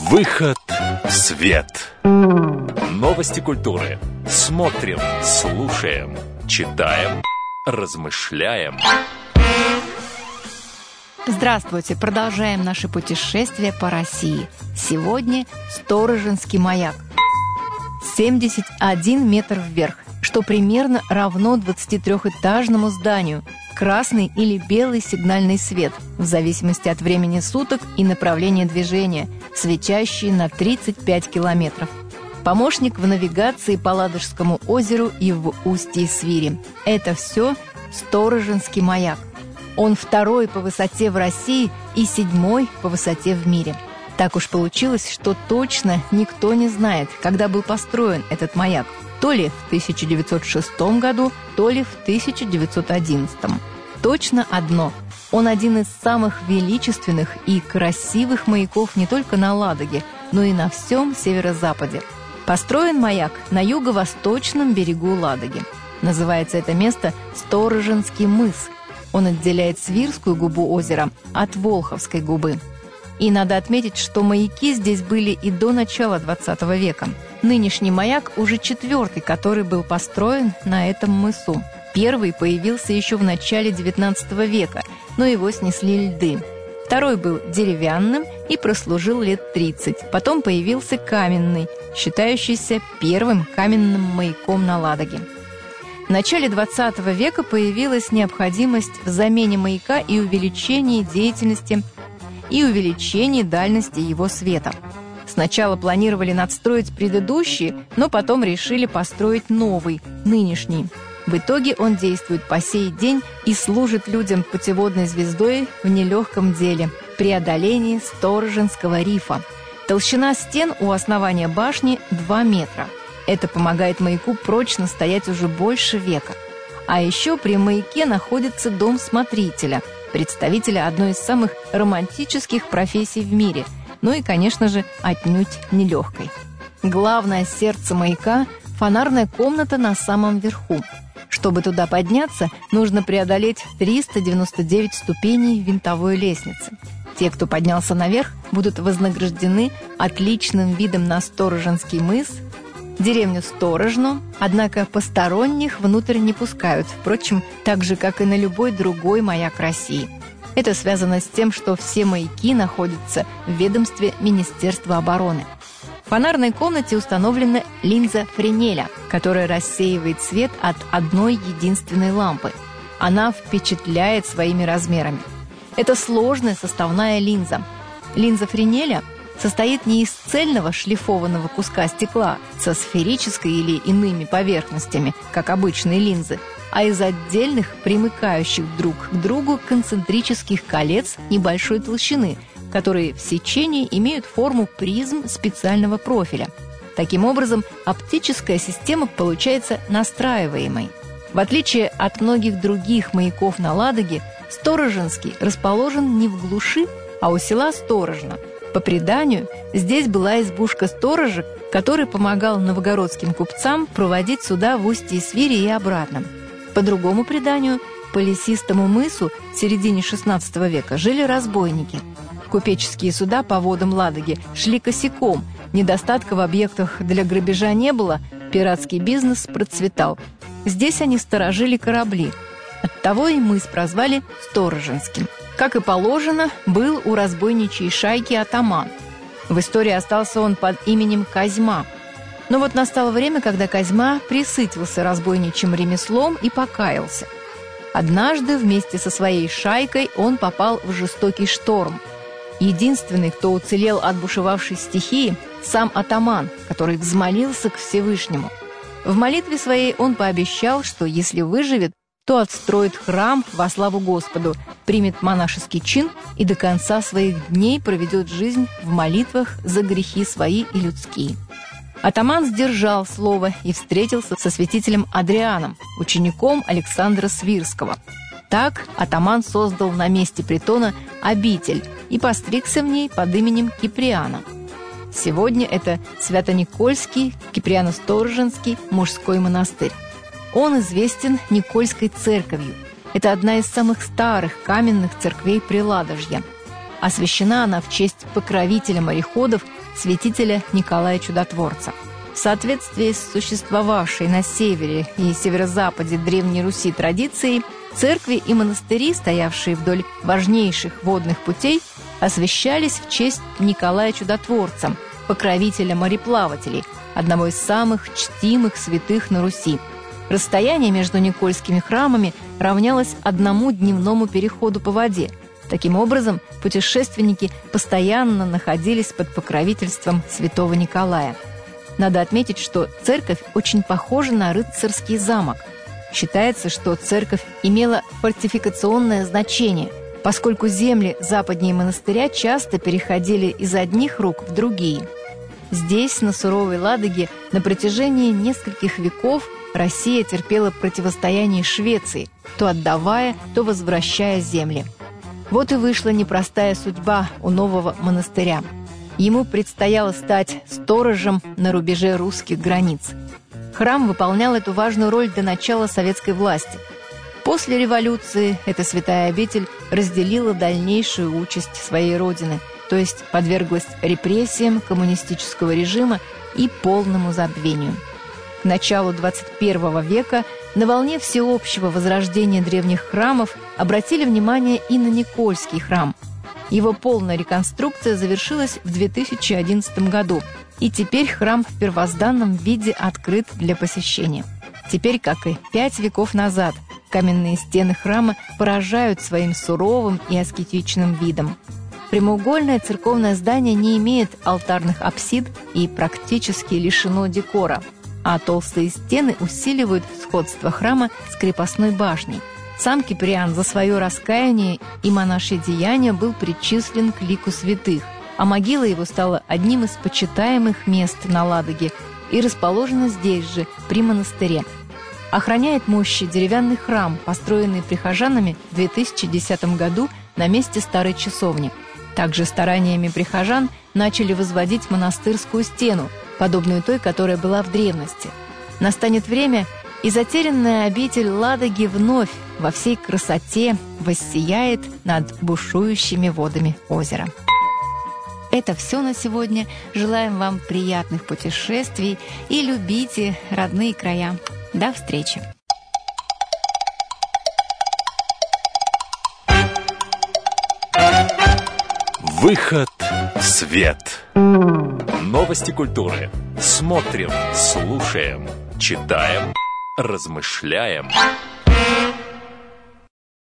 Выход в свет. Новости культуры. Смотрим, слушаем, читаем, размышляем. Здравствуйте! Продолжаем наше путешествие по России. Сегодня Стороженский маяк. 71 метр вверх, что примерно равно 23-этажному зданию. Красный или белый сигнальный свет, в зависимости от времени суток и направления движения, светящий на 35 километров. Помощник в навигации по Ладожскому озеру и в устье Свири. Это все Стороженский маяк. Он второй по высоте в России и седьмой по высоте в мире. Так уж получилось, что точно никто не знает, когда был построен этот маяк. То ли в 1906 году, то ли в 1911. Точно одно – он один из самых величественных и красивых маяков не только на Ладоге, но и на всем северо-западе. Построен маяк на юго-восточном берегу Ладоги. Называется это место Стороженский мыс. Он отделяет Свирскую губу озера от Волховской губы. И надо отметить, что маяки здесь были и до начала XX века. Нынешний маяк уже четвертый, который был построен на этом мысу. Первый появился еще в начале XIX века, но его снесли льды. Второй был деревянным и прослужил лет 30. Потом появился каменный, считающийся первым каменным маяком на Ладоге. В начале XX века появилась необходимость в замене маяка и увеличении деятельности и увеличении дальности его света. Сначала планировали надстроить предыдущий, но потом решили построить новый, нынешний. В итоге он действует по сей день и служит людям путеводной звездой в нелегком деле – преодолении Стороженского рифа. Толщина стен у основания башни 2 метра. Это помогает маяку прочно стоять уже больше века. А еще при маяке находится дом смотрителя, представителя одной из самых романтических профессий в мире, ну и, конечно же, отнюдь нелегкой. Главное сердце маяка – фонарная комната на самом верху. Чтобы туда подняться, нужно преодолеть 399 ступеней винтовой лестницы. Те, кто поднялся наверх, будут вознаграждены отличным видом на Стороженский мыс, деревню Сторожно, однако посторонних внутрь не пускают, впрочем, так же, как и на любой другой маяк России. Это связано с тем, что все маяки находятся в ведомстве Министерства обороны. В фонарной комнате установлена линза Френеля, которая рассеивает свет от одной единственной лампы. Она впечатляет своими размерами. Это сложная составная линза. Линза Френеля состоит не из цельного шлифованного куска стекла со сферической или иными поверхностями, как обычные линзы, а из отдельных, примыкающих друг к другу концентрических колец небольшой толщины, которые в сечении имеют форму призм специального профиля. Таким образом, оптическая система получается настраиваемой. В отличие от многих других маяков на Ладоге, Стороженский расположен не в глуши, а у села Сторожно. По преданию, здесь была избушка сторожа, который помогал новгородским купцам проводить суда в устье Свири и обратно. По другому преданию, по лесистому мысу в середине XVI века жили разбойники. Купеческие суда по водам Ладоги шли косяком, недостатка в объектах для грабежа не было, пиратский бизнес процветал. Здесь они сторожили корабли. Оттого и мыс прозвали Стороженским. Как и положено, был у разбойничьей шайки атаман. В истории остался он под именем Козьма. Но вот настало время, когда Козьма пресытился разбойничьим ремеслом и покаялся. Однажды вместе со своей шайкой он попал в жестокий шторм. Единственный, кто уцелел от бушевавшей стихии, сам атаман, который взмолился к Всевышнему. В молитве своей он пообещал, что если выживет, то отстроит храм во славу Господу, примет монашеский чин и до конца своих дней проведет жизнь в молитвах за грехи свои и людские. Атаман сдержал слово и встретился со святителем Адрианом, учеником Александра Свирского. Так атаман создал на месте притона обитель и постригся в ней под именем Киприана. Сегодня это Свято-Никольский, Киприано-Стороженский мужской монастырь. Он известен Никольской церковью. Это одна из самых старых каменных церквей Приладожья. Освящена она в честь покровителя мореходов святителя Николая Чудотворца. В соответствии с существовавшей на севере и северо-западе Древней Руси традицией, церкви и монастыри, стоявшие вдоль важнейших водных путей, освящались в честь Николая Чудотворца, покровителя мореплавателей, одного из самых чтимых святых на Руси. Расстояние между никольскими храмами равнялось 1 дневному переходу по воде. Таким образом, путешественники постоянно находились под покровительством святого Николая. Надо отметить, что церковь очень похожа на рыцарский замок. Считается, что церковь имела фортификационное значение, поскольку земли западнее монастыря часто переходили из одних рук в другие. Здесь, на суровой Ладоге, на протяжении нескольких веков Россия терпела противостояние Швеции, то отдавая, то возвращая земли. Вот и вышла непростая судьба у нового монастыря. Ему предстояло стать сторожем на рубеже русских границ. Храм выполнял эту важную роль до начала советской власти. После революции эта святая обитель разделила дальнейшую участь своей родины, то есть подверглась репрессиям коммунистического режима и полному забвению. К началу 21 века на волне всеобщего возрождения древних храмов обратили внимание и на Никольский храм. Его полная реконструкция завершилась в 2011 году, и теперь храм в первозданном виде открыт для посещения. Теперь, как и 5 веков назад, каменные стены храма поражают своим суровым и аскетичным видом. Прямоугольное церковное здание не имеет алтарных апсид и практически лишено декора, а толстые стены усиливают сходство храма с крепостной башней. Сам Киприан за свое раскаяние и монашье деяние был причислен к лику святых, а могила его стала одним из почитаемых мест на Ладоге и расположена здесь же, при монастыре. Охраняет мощи деревянный храм, построенный прихожанами в 2010 году на месте старой часовни. Также стараниями прихожан начали возводить монастырскую стену, подобную той, которая была в древности. Настанет время, и затерянная обитель Ладоги вновь во всей красоте воссияет над бушующими водами озера. Это все на сегодня. Желаем вам приятных путешествий и любите родные края. До встречи! Выход в свет. Новости культуры. Смотрим, слушаем, читаем, размышляем.